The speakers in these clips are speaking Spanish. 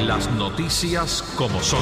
Las noticias como son.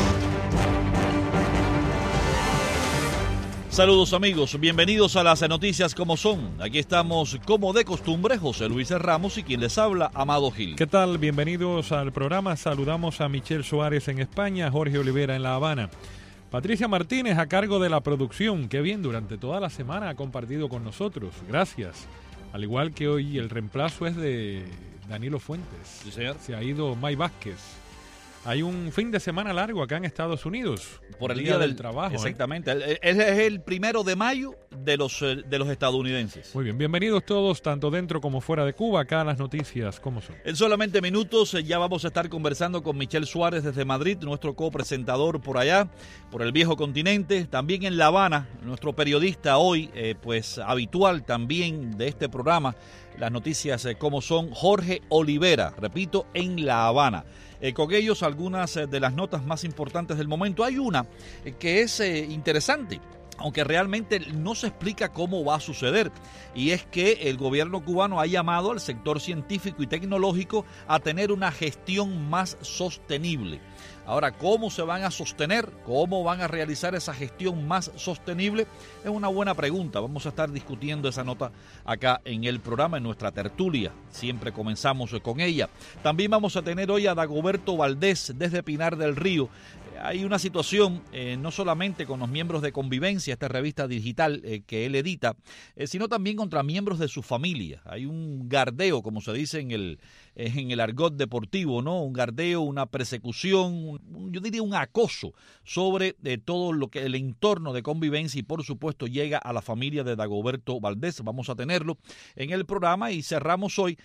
Saludos amigos, bienvenidos a las noticias como son. Aquí estamos como de costumbre, José Luis Ramos y quien les habla, Amado Gil. ¿Qué tal? Bienvenidos al programa. Saludamos a Michelle Suárez en España, Jorge Olivera en La Habana. Patricia Martínez a cargo de la producción. Qué bien, durante toda la semana ha compartido con nosotros. Gracias. Al igual que hoy el reemplazo es de Danilo Fuentes. Sí, señor. Se ha ido May Vázquez. Hay un fin de semana largo acá en Estados Unidos. Por el día del trabajo. Exactamente. Él es el 1 de mayo de los estadounidenses. Muy bien, bienvenidos todos, tanto dentro como fuera de Cuba, acá a las noticias como son. En solamente minutos ya vamos a estar conversando con Michelle Suárez desde Madrid, nuestro copresentador por allá, por el viejo continente. También en La Habana, nuestro periodista hoy, pues habitual también de este programa, las noticias como son, Jorge Olivera, repito, en La Habana. Con ellos algunas de las notas más importantes del momento. Hay una que es interesante, aunque realmente no se explica cómo va a suceder, y es que el gobierno cubano ha llamado al sector científico y tecnológico a tener una gestión más sostenible. Ahora, ¿cómo se van a sostener? ¿Cómo van a realizar esa gestión más sostenible? Es una buena pregunta. Vamos a estar discutiendo esa nota acá en el programa, en nuestra tertulia. Siempre comenzamos con ella. También vamos a tener hoy a Dagoberto Valdés desde Pinar del Río. Hay una situación no solamente con los miembros de Convivencia, esta revista digital que él edita, sino también contra miembros de su familia. Hay un gardeo, como se dice en el argot deportivo, ¿no? Un gardeo, una persecución, yo diría un acoso sobre todo lo que el entorno de Convivencia, y por supuesto llega a la familia de Dagoberto Valdés. Vamos a tenerlo en el programa y cerramos hoy,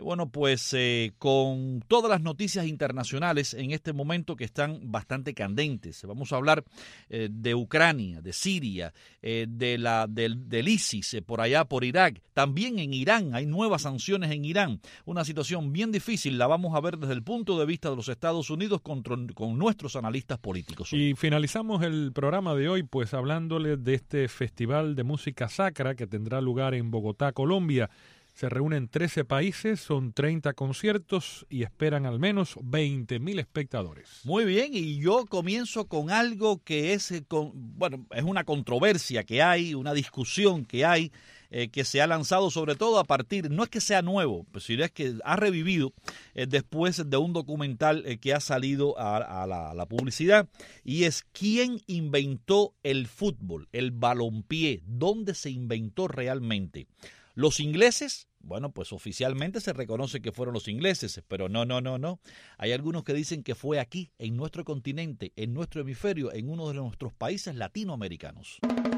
con todas las noticias internacionales en este momento que están bastante candentes. Vamos a hablar de Ucrania, de Siria, del ISIS por allá por Irak. También en Irán hay nuevas sanciones en Irán. Una situación bien difícil, la vamos a ver desde el punto de vista de los Estados Unidos con nuestros analistas políticos. Y finalizamos el programa de hoy pues hablándoles de este festival de música sacra que tendrá lugar en Bogotá, Colombia. Se reúnen 13 países, son 30 conciertos y esperan al menos 20,000 espectadores. Muy bien, y yo comienzo con algo que es una controversia que hay, una discusión que hay, que se ha lanzado sobre todo a partir, no es que sea nuevo, sino es que ha revivido después de un documental que ha salido a la publicidad, y es ¿quién inventó el fútbol, el balompié? ¿Dónde se inventó realmente? ¿Los ingleses? Bueno, pues oficialmente se reconoce que fueron los ingleses, pero no. Hay algunos que dicen que fue aquí, en nuestro continente, en nuestro hemisferio, en uno de nuestros países latinoamericanos.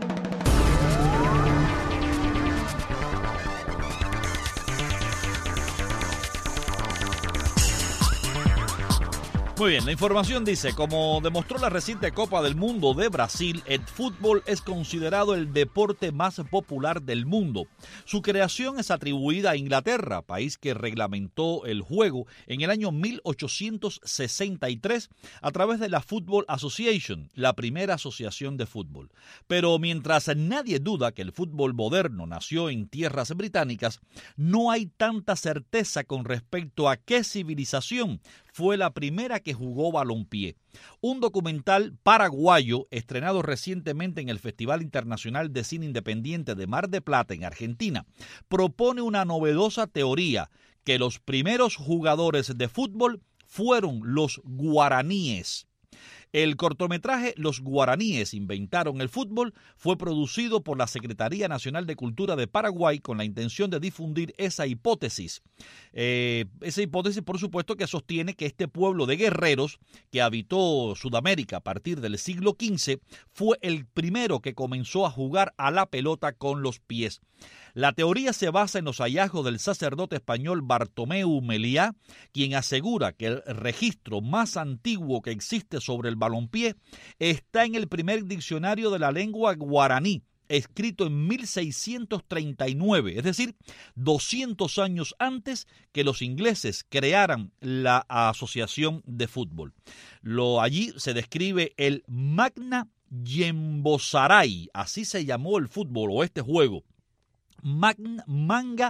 Muy bien, la información dice, como demostró la reciente Copa del Mundo de Brasil, el fútbol es considerado el deporte más popular del mundo. Su creación es atribuida a Inglaterra, país que reglamentó el juego en el año 1863 a través de la Football Association, la primera asociación de fútbol. Pero mientras nadie duda que el fútbol moderno nació en tierras británicas, no hay tanta certeza con respecto a qué civilización fue la primera que jugó balompié. Un documental paraguayo estrenado recientemente en el Festival Internacional de Cine Independiente de Mar del Plata en Argentina propone una novedosa teoría, que los primeros jugadores de fútbol fueron los guaraníes. El cortometraje Los guaraníes inventaron el fútbol fue producido por la Secretaría Nacional de Cultura de Paraguay con la intención de difundir esa hipótesis. Esa hipótesis, por supuesto, que sostiene que este pueblo de guerreros que habitó Sudamérica a partir del siglo XV fue el primero que comenzó a jugar a la pelota con los pies. La teoría se basa en los hallazgos del sacerdote español Bartomeu Meliá, quien asegura que el registro más antiguo que existe sobre el balompié está en el primer diccionario de la lengua guaraní, escrito en 1639, es decir, 200 años antes que los ingleses crearan la asociación de fútbol. Allí se describe el Magna Yembosaray, así se llamó el fútbol o este juego. Manga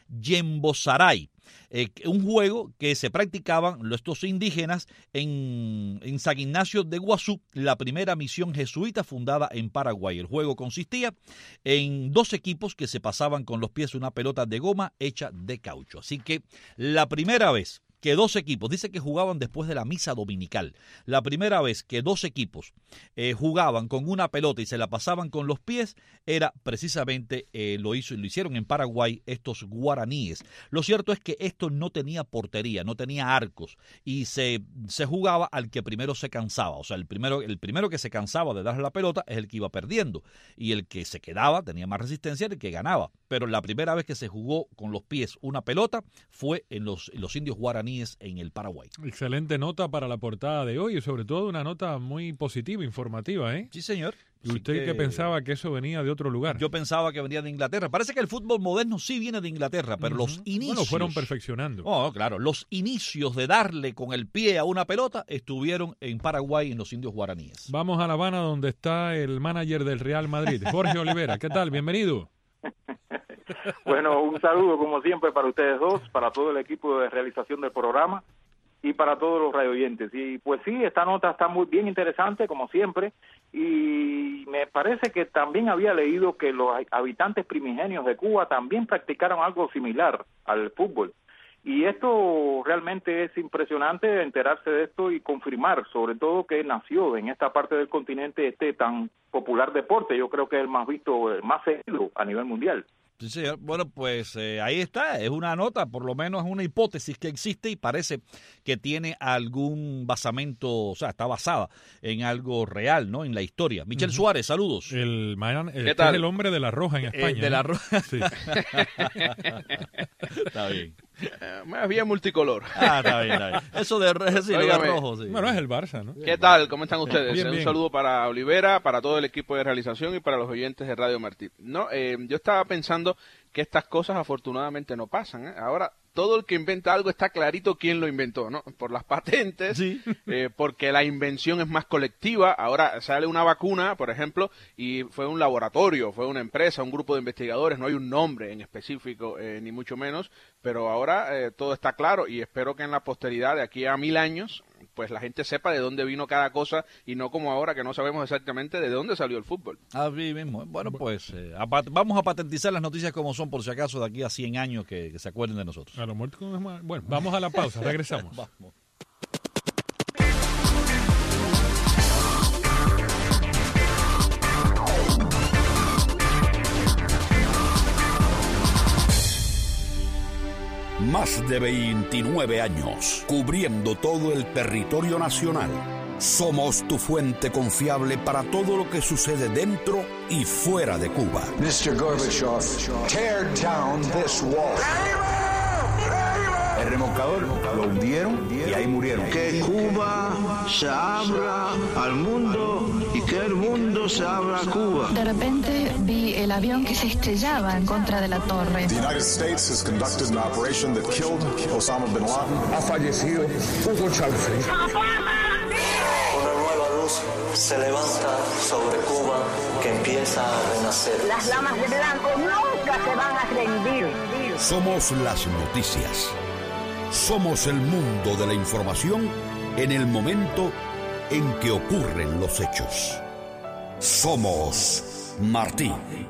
Yembosaray, un juego que se practicaban estos indígenas en San Ignacio de Iguazú, la primera misión jesuita fundada en Paraguay. El juego consistía en 2 equipos que se pasaban con los pies una pelota de goma hecha de caucho. Así que la primera vez que 2 equipos, dice que jugaban después de la misa dominical, la primera vez que 2 equipos jugaban con una pelota y se la pasaban con los pies, era precisamente, lo hicieron en Paraguay estos guaraníes. Lo cierto es que esto no tenía portería, no tenía arcos, y se jugaba al que primero se cansaba. O sea, el primero que se cansaba de darle la pelota es el que iba perdiendo, y el que se quedaba, tenía más resistencia, era el que ganaba. Pero la primera vez que se jugó con los pies una pelota fue en los indios guaraníes en el Paraguay. Excelente nota para la portada de hoy y sobre todo una nota muy positiva, informativa, ¿eh? Sí, señor. ¿Y usted que pensaba que eso venía de otro lugar? Yo pensaba que venía de Inglaterra. Parece que el fútbol moderno sí viene de Inglaterra, pero los inicios... Bueno, fueron perfeccionando. Oh, claro. Los inicios de darle con el pie a una pelota estuvieron en Paraguay, en los indios guaraníes. Vamos a La Habana, donde está el manager del Real Madrid, Jorge Olivera. ¿Qué tal? Bienvenido. Bueno, un saludo como siempre para ustedes dos, para todo el equipo de realización del programa y para todos los radioyentes. Y pues sí, esta nota está muy bien interesante como siempre, y me parece que también había leído que los habitantes primigenios de Cuba también practicaron algo similar al fútbol. Y esto realmente es impresionante enterarse de esto y confirmar, sobre todo que nació en esta parte del continente este tan popular deporte. Yo creo que es el más visto, el más seguido a nivel mundial. Sí, señor. Bueno, pues ahí está, es una nota, por lo menos es una hipótesis que existe y parece que tiene algún basamento, o sea, está basada en algo real, ¿no? En la historia. Michel Suárez, saludos. ¿Qué tal? Es el hombre de la roja en España. De la roja. Sí. Está bien. Más bien multicolor. Está bien. Eso de rojo, sí. Bueno, es el Barça, ¿no? ¿Qué tal? ¿Cómo están ustedes? Bien. Un saludo para Olivera, para todo el equipo de realización y para los oyentes de Radio Martí. No, yo estaba pensando que estas cosas afortunadamente no pasan, ¿eh? Ahora, todo el que inventa algo está clarito quién lo inventó, ¿no? Por las patentes, sí. Porque la invención es más colectiva. Ahora sale una vacuna, por ejemplo, y fue un laboratorio, fue una empresa, un grupo de investigadores, no hay un nombre en específico, ni mucho menos, pero ahora todo está claro y espero que en la posteridad, de aquí a 1000 años, pues la gente sepa de dónde vino cada cosa y no como ahora que no sabemos exactamente de dónde salió el fútbol. Así mismo. Bueno, pues vamos a patentizar las noticias como son, por si acaso de aquí a 100 años que se acuerden de nosotros. Bueno, vamos a la pausa, regresamos. Vamos. Más de 29 años, cubriendo todo el territorio nacional. Somos tu fuente confiable para todo lo que sucede dentro y fuera de Cuba. Mr. Gorbachev, tear down this wall. El remolcador lo hundieron y ahí murieron. Que Cuba se abra al mundo y que el mundo se abra a Cuba. De repente vi el avión que se estrellaba en contra de la torre. The United States has conducted an operation that killed Osama bin Laden. Ha fallecido Hugo Chávez. Una nueva luz se levanta sobre Cuba que empieza a renacer. Las damas de blanco nunca se van a rendir. Somos las noticias. Somos el mundo de la información en el momento en que ocurren los hechos. Somos Martí.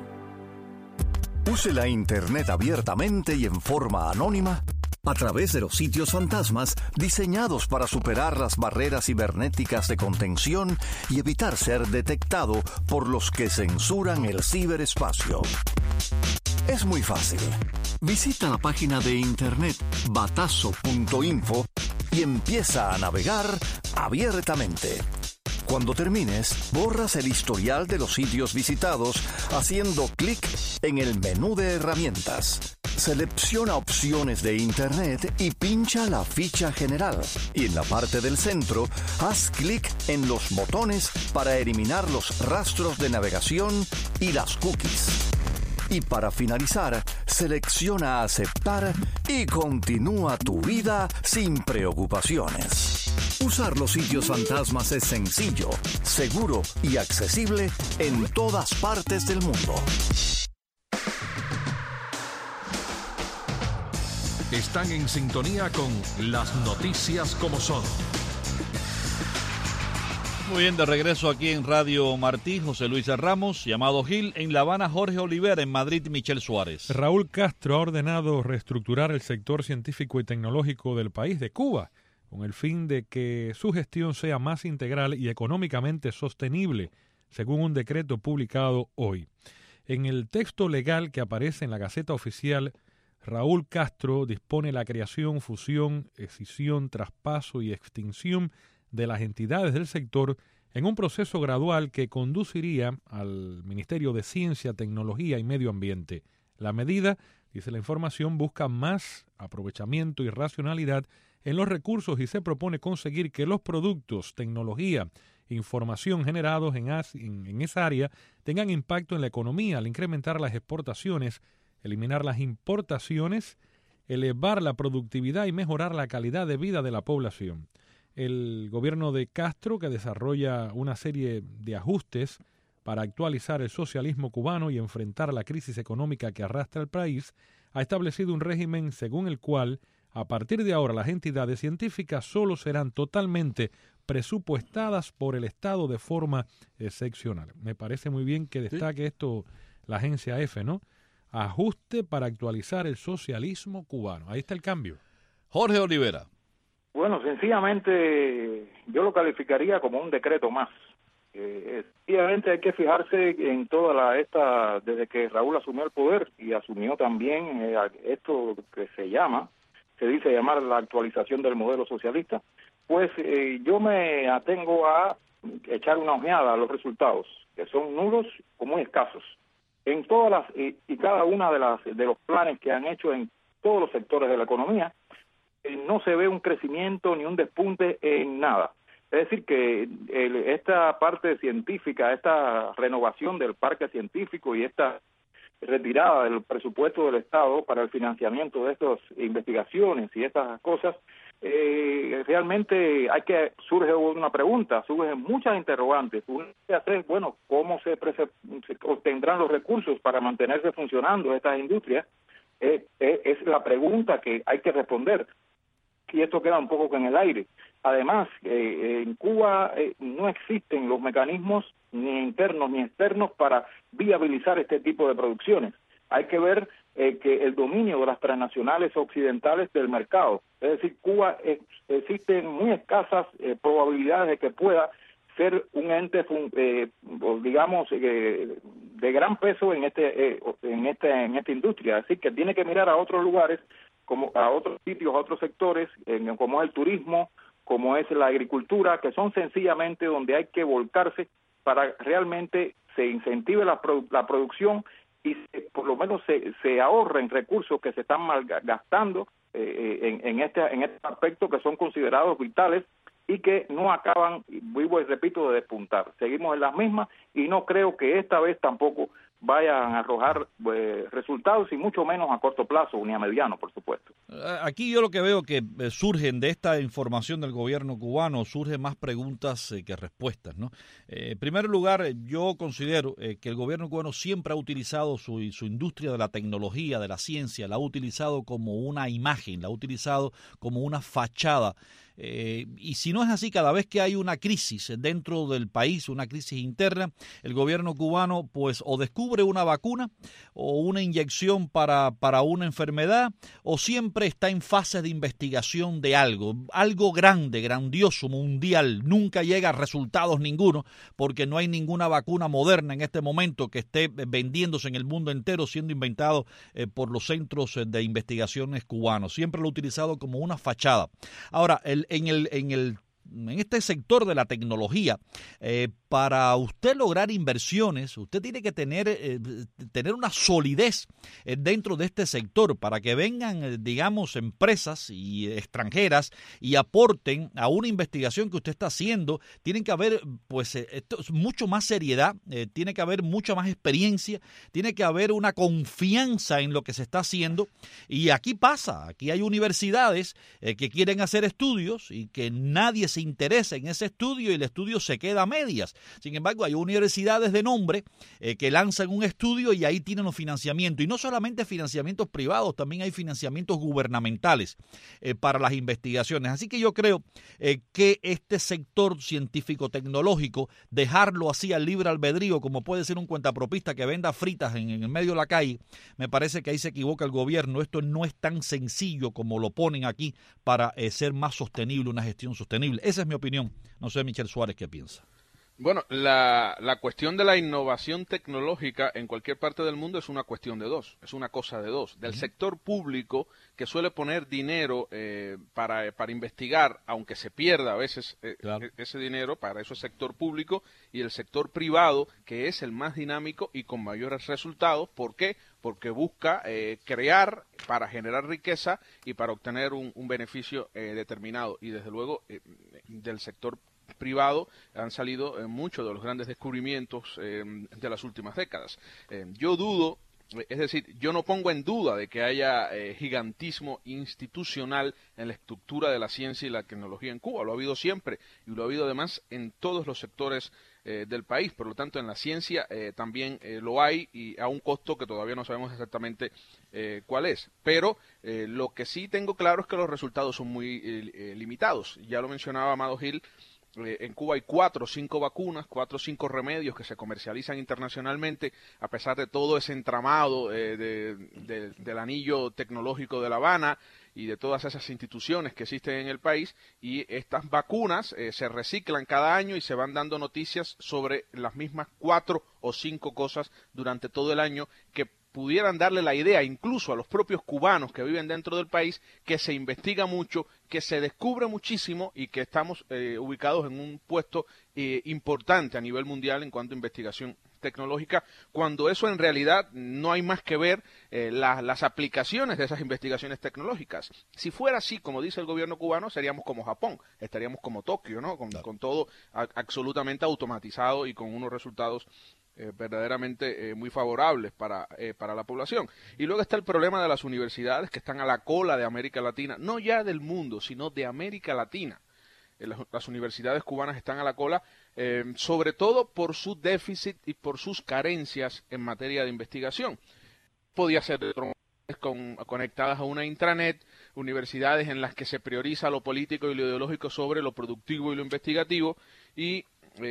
Use la Internet abiertamente y en forma anónima a través de los sitios fantasmas diseñados para superar las barreras cibernéticas de contención y evitar ser detectado por los que censuran el ciberespacio. Es muy fácil. Visita la página de internet batazo.info y empieza a navegar abiertamente. Cuando termines, borras el historial de los sitios visitados haciendo clic en el menú de herramientas. Selecciona opciones de Internet y pincha la ficha general. Y en la parte del centro, haz clic en los botones para eliminar los rastros de navegación y las cookies. Y para finalizar, selecciona aceptar y continúa tu vida sin preocupaciones. Usar los sitios fantasmas es sencillo, seguro y accesible en todas partes del mundo. Están en sintonía con Las Noticias como Son. Muy bien, de regreso aquí en Radio Martí, José Luis Ramos, llamado Gil, en La Habana Jorge Olivera, en Madrid Michel Suárez. Raúl Castro ha ordenado reestructurar el sector científico y tecnológico del país, de Cuba, con el fin de que su gestión sea más integral y económicamente sostenible, según un decreto publicado hoy. En el texto legal que aparece en la Gaceta Oficial, Raúl Castro dispone la creación, fusión, escisión, traspaso y extinción de las entidades del sector en un proceso gradual que conduciría al Ministerio de Ciencia, Tecnología y Medio Ambiente. La medida, dice la información, busca más aprovechamiento y racionalidad en los recursos y se propone conseguir que los productos, tecnología, información generados en esa área tengan impacto en la economía al incrementar las exportaciones, eliminar las importaciones, elevar la productividad y mejorar la calidad de vida de la población. El gobierno de Castro, que desarrolla una serie de ajustes para actualizar el socialismo cubano y enfrentar la crisis económica que arrastra el país, ha establecido un régimen según el cual, a partir de ahora, las entidades científicas solo serán totalmente presupuestadas por el Estado de forma excepcional. Me parece muy bien que destaque esto la agencia EFE, ¿no? Ajuste para actualizar el socialismo cubano. Ahí está el cambio. Jorge Olivera. Bueno, sencillamente yo lo calificaría como un decreto más. Sencillamente hay que fijarse en desde que Raúl asumió el poder y asumió también esto que se dice llamar la actualización del modelo socialista, pues yo me atengo a echar una ojeada a los resultados, que son nulos o muy escasos. En todas y cada una de los planes que han hecho en todos los sectores de la economía, no se ve un crecimiento ni un despunte en nada. Es decir, que esta parte científica, esta renovación del parque científico y esta retirada del presupuesto del Estado para el financiamiento de estas investigaciones y estas cosas, realmente surge una pregunta, surgen muchas interrogantes. Uno puede hacer, bueno, ¿cómo se obtendrán los recursos para mantenerse funcionando estas industrias? Es la pregunta que hay que responder. Y esto queda un poco en el aire. Además, en Cuba no existen los mecanismos ni internos ni externos para viabilizar este tipo de producciones. Hay que ver que el dominio de las transnacionales occidentales del mercado. Es decir, Cuba existen muy escasas probabilidades de que pueda ser un ente, digamos, de gran peso en esta industria. Es decir, que tiene que mirar a otros lugares, como a otros sitios, a otros sectores, como es el turismo, como es la agricultura, que son sencillamente donde hay que volcarse para realmente se incentive la producción y por lo menos se ahorren recursos que se están malgastando en este aspecto, que son considerados vitales y que no acaban, vivo y repito, de despuntar. Seguimos en las mismas y no creo que esta vez tampoco vayan a arrojar resultados, y mucho menos a corto plazo, ni a mediano, por supuesto. Aquí yo lo que veo que surgen de esta información del gobierno cubano, surgen más preguntas que respuestas, ¿no? En primer lugar, yo considero que el gobierno cubano siempre ha utilizado su industria de la tecnología, de la ciencia, la ha utilizado como una imagen, la ha utilizado como una fachada. Y si no es así, cada vez que hay una crisis dentro del país, una crisis interna, el gobierno cubano pues o descubre una vacuna o una inyección para una enfermedad, o siempre está en fase de investigación de algo grande, grandioso, mundial. Nunca llega a resultados ninguno, porque no hay ninguna vacuna moderna en este momento que esté vendiéndose en el mundo entero, siendo inventado por los centros de investigaciones cubanos. Siempre lo ha utilizado como una fachada. Ahora, en este sector de la tecnología, para usted lograr inversiones, usted tiene que tener una solidez dentro de este sector para que vengan, digamos, empresas y extranjeras y aporten a una investigación que usted está haciendo. Tiene que haber, pues, mucho más seriedad, tiene que haber mucha más experiencia, tiene que haber una confianza en lo que se está haciendo. Y aquí pasa, aquí hay universidades que quieren hacer estudios y que nadie desinterés en ese estudio y el estudio se queda a medias. Sin embargo, hay universidades de nombre que lanzan un estudio y ahí tienen los financiamientos. Y no solamente financiamientos privados, también hay financiamientos gubernamentales para las investigaciones. Así que yo creo que este sector científico-tecnológico, dejarlo así al libre albedrío, como puede ser un cuentapropista que venda fritas en el medio de la calle, me parece que ahí se equivoca el gobierno. Esto no es tan sencillo como lo ponen aquí para ser más sostenible, una gestión sostenible. Esa es mi opinión. No sé, Michel Suárez, ¿qué piensa? Bueno, la cuestión de la innovación tecnológica en cualquier parte del mundo es una cuestión de dos, es una cosa de dos. Del sector público, que suele poner dinero para investigar, aunque se pierda a veces ese dinero, para eso es sector público, y el sector privado, que es el más dinámico y con mayores resultados. ¿Por qué? Porque busca crear para generar riqueza y para obtener un beneficio determinado. Y desde luego del sector privado han salido muchos de los grandes descubrimientos de las últimas décadas. Yo dudo, es decir, yo no pongo en duda de que haya gigantismo institucional en la estructura de la ciencia y la tecnología en Cuba. Lo ha habido siempre y lo ha habido además en todos los sectores del país. Por lo tanto, en la ciencia también lo hay, y a un costo que todavía no sabemos exactamente cuál es. Pero lo que sí tengo claro es que los resultados son muy limitados. Ya lo mencionaba Amado Gil. En Cuba hay 4 o 5 vacunas, 4 o 5 remedios que se comercializan internacionalmente, a pesar de todo ese entramado del anillo tecnológico de La Habana y de todas esas instituciones que existen en el país. Y estas vacunas se reciclan cada año y se van dando noticias sobre las mismas 4 o 5 cosas durante todo el año, que pudieran darle la idea incluso a los propios cubanos que viven dentro del país que se investiga mucho, que se descubre muchísimo y que estamos ubicados en un puesto importante a nivel mundial en cuanto a investigación tecnológica, cuando eso en realidad no hay más que ver las aplicaciones de esas investigaciones tecnológicas. Si fuera así, como dice el gobierno cubano, seríamos como Japón, estaríamos como Tokio, ¿no? Con todo absolutamente automatizado y con unos resultados verdaderamente muy favorables para la población. Y luego está el problema de las universidades, que están a la cola de América Latina, no ya del mundo, sino de América Latina. Las universidades cubanas están a la cola, sobre todo por su déficit y por sus carencias en materia de investigación. Podía ser conectadas a una intranet, universidades en las que se prioriza lo político y lo ideológico sobre lo productivo y lo investigativo, y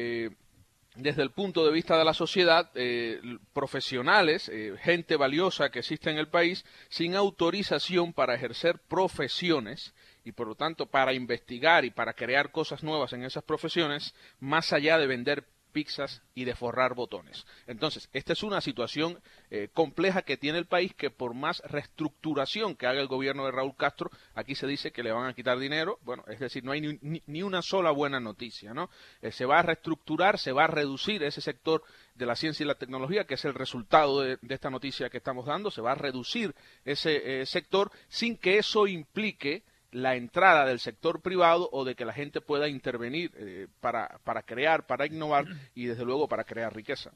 desde el punto de vista de la sociedad, profesionales, gente valiosa que existe en el país, sin autorización para ejercer profesiones y por lo tanto para investigar y para crear cosas nuevas en esas profesiones, más allá de vender pizzas y de forrar botones. Entonces, esta es una situación compleja que tiene el país, que por más reestructuración que haga el gobierno de Raúl Castro, aquí se dice que le van a quitar dinero, bueno, es decir, no hay ni una sola buena noticia, ¿no? Se va a reestructurar, se va a reducir ese sector de la ciencia y la tecnología, que es el resultado de esta noticia que estamos dando, se va a reducir ese sector sin que eso implique la entrada del sector privado o de que la gente pueda intervenir para crear, para innovar y desde luego para crear riqueza.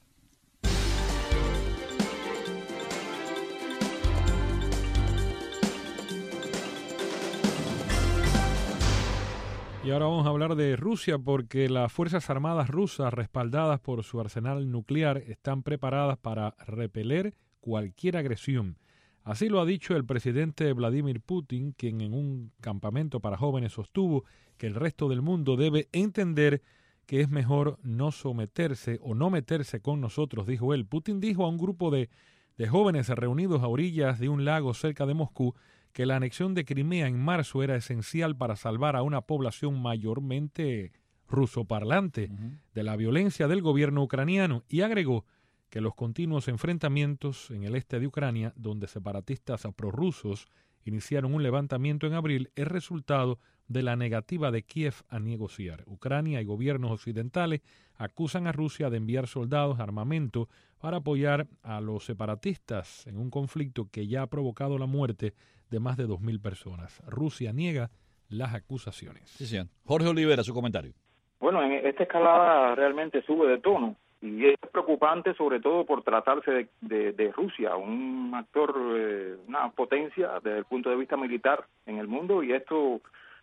Y ahora vamos a hablar de Rusia, porque las Fuerzas Armadas rusas, respaldadas por su arsenal nuclear, están preparadas para repeler cualquier agresión. Así lo ha dicho el presidente Vladimir Putin, quien en un campamento para jóvenes sostuvo que el resto del mundo debe entender que es mejor no someterse o no meterse con nosotros, dijo él. Putin dijo a un grupo de jóvenes reunidos a orillas de un lago cerca de Moscú que la anexión de Crimea en marzo era esencial para salvar a una población mayormente rusoparlante de la violencia del gobierno ucraniano, y agregó que los continuos enfrentamientos en el este de Ucrania, donde separatistas prorrusos iniciaron un levantamiento en abril, es resultado de la negativa de Kiev a negociar. Ucrania y gobiernos occidentales acusan a Rusia de enviar soldados, armamento, para apoyar a los separatistas en un conflicto que ya ha provocado la muerte de más de 2.000 personas. Rusia niega las acusaciones. Sí, señor. Jorge Olivera, su comentario. Bueno, en esta escalada realmente sube de tono. Y es preocupante, sobre todo por tratarse de Rusia, un actor, una potencia desde el punto de vista militar en el mundo, y esto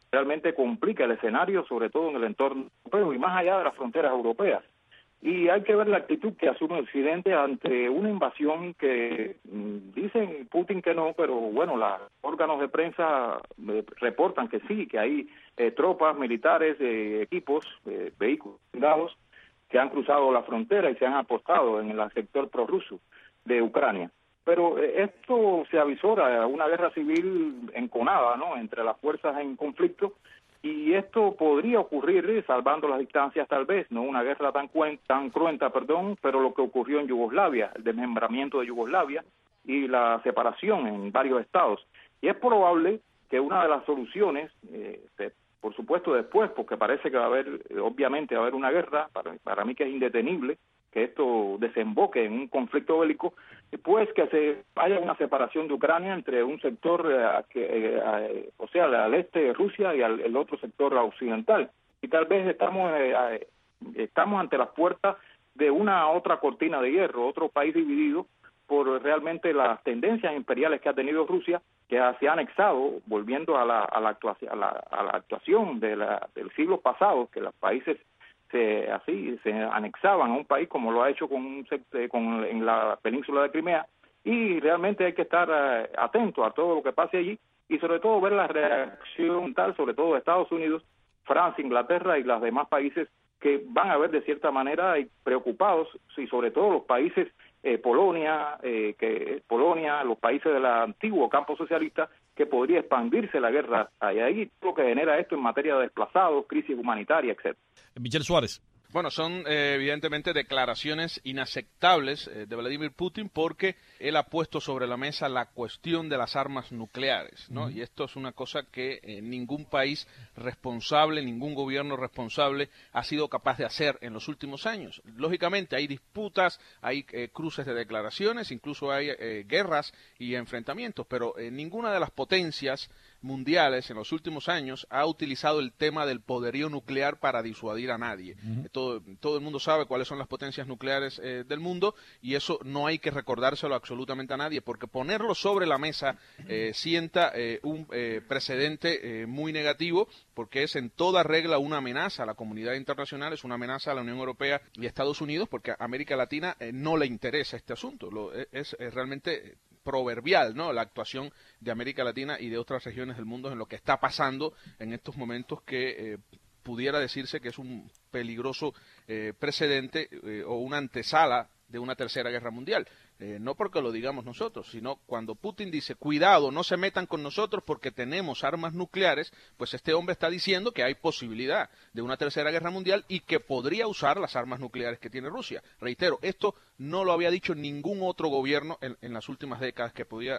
realmente complica el escenario, sobre todo en el entorno europeo y más allá de las fronteras europeas. Y hay que ver la actitud que asume Occidente ante una invasión que dicen Putin que no, pero bueno, los órganos de prensa reportan que sí, que hay tropas militares, equipos, vehículos blindados que han cruzado la frontera y se han apostado en el sector prorruso de Ucrania. Pero esto se avisora a una guerra civil enconada, ¿no?, entre las fuerzas en conflicto, y esto podría ocurrir, salvando las distancias tal vez, no una guerra tan cruenta, pero lo que ocurrió en Yugoslavia, el desmembramiento de Yugoslavia y la separación en varios estados. Y es probable que una de las soluciones, por supuesto después, porque parece que va a haber, obviamente va a haber una guerra, para mí que es indetenible, que esto desemboque en un conflicto bélico, pues que se haya una separación de Ucrania entre un sector, o sea, al este de Rusia y el otro sector occidental. Y tal vez estamos ante las puertas de una otra cortina de hierro, otro país dividido por realmente las tendencias imperiales que ha tenido Rusia, que se ha anexado, volviendo a la actuación del siglo pasado, que los países se anexaban a un país como lo ha hecho en la península de Crimea, y realmente hay que estar atento a todo lo que pase allí y sobre todo ver la reacción tal, sobre todo de Estados Unidos, Francia, Inglaterra y los demás países que van a ver de cierta manera preocupados, y sobre todo los países Polonia, los países del antiguo campo socialista, que podría expandirse la guerra ahí, lo que genera esto en materia de desplazados, crisis humanitaria, etcétera. Michel Suárez. Bueno, son evidentemente declaraciones inaceptables de Vladimir Putin, porque él ha puesto sobre la mesa la cuestión de las armas nucleares, ¿no? Y esto es una cosa que ningún país responsable, ningún gobierno responsable ha sido capaz de hacer en los últimos años. Lógicamente hay disputas, hay cruces de declaraciones, incluso hay guerras y enfrentamientos, pero ninguna de las potencias mundiales en los últimos años ha utilizado el tema del poderío nuclear para disuadir a nadie. Todo el mundo sabe cuáles son las potencias nucleares del mundo, y eso no hay que recordárselo absolutamente a nadie, porque ponerlo sobre la mesa sienta un precedente muy negativo, porque es en toda regla una amenaza a la comunidad internacional, es una amenaza a la Unión Europea y a Estados Unidos, porque a América Latina no le interesa este asunto. Es realmente proverbial, ¿no?, la actuación de América Latina y de otras regiones del mundo en lo que está pasando en estos momentos, que pudiera decirse que es un peligroso precedente o una antesala de una tercera guerra mundial. No porque lo digamos nosotros, sino cuando Putin dice, cuidado, no se metan con nosotros porque tenemos armas nucleares, pues este hombre está diciendo que hay posibilidad de una tercera guerra mundial y que podría usar las armas nucleares que tiene Rusia. Reitero, esto no lo había dicho ningún otro gobierno en las últimas décadas, que podía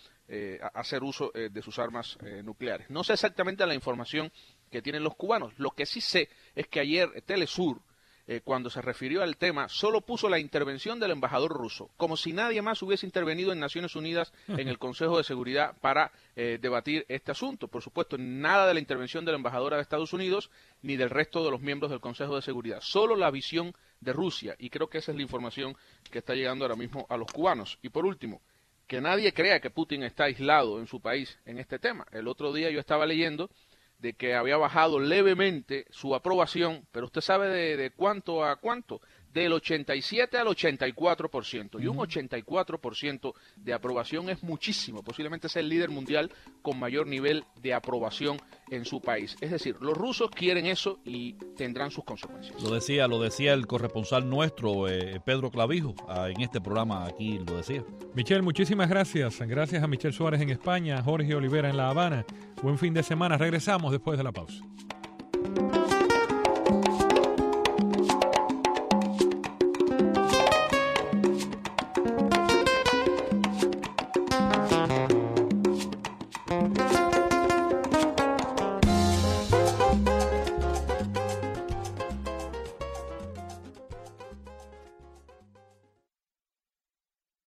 hacer uso de sus armas nucleares. No sé exactamente la información que tienen los cubanos. Lo que sí sé es que ayer Telesur, cuando se refirió al tema, solo puso la intervención del embajador ruso, como si nadie más hubiese intervenido en Naciones Unidas en el Consejo de Seguridad para debatir este asunto. Por supuesto, nada de la intervención de la embajadora de Estados Unidos ni del resto de los miembros del Consejo de Seguridad, solo la visión de Rusia, y creo que esa es la información que está llegando ahora mismo a los cubanos. Y por último, que nadie crea que Putin está aislado en su país en este tema. El otro día yo estaba leyendo de que había bajado levemente su aprobación, pero usted sabe de cuánto a cuánto, del 87 al 84%, y un 84% de aprobación es muchísimo, posiblemente sea el líder mundial con mayor nivel de aprobación en su país. Es decir, los rusos quieren eso y tendrán sus consecuencias. Lo decía el corresponsal nuestro, Pedro Clavijo, en este programa aquí lo decía. Michel, muchísimas gracias. Gracias a Michel Suárez en España, Jorge Olivera en La Habana. Buen fin de semana. Regresamos después de la pausa.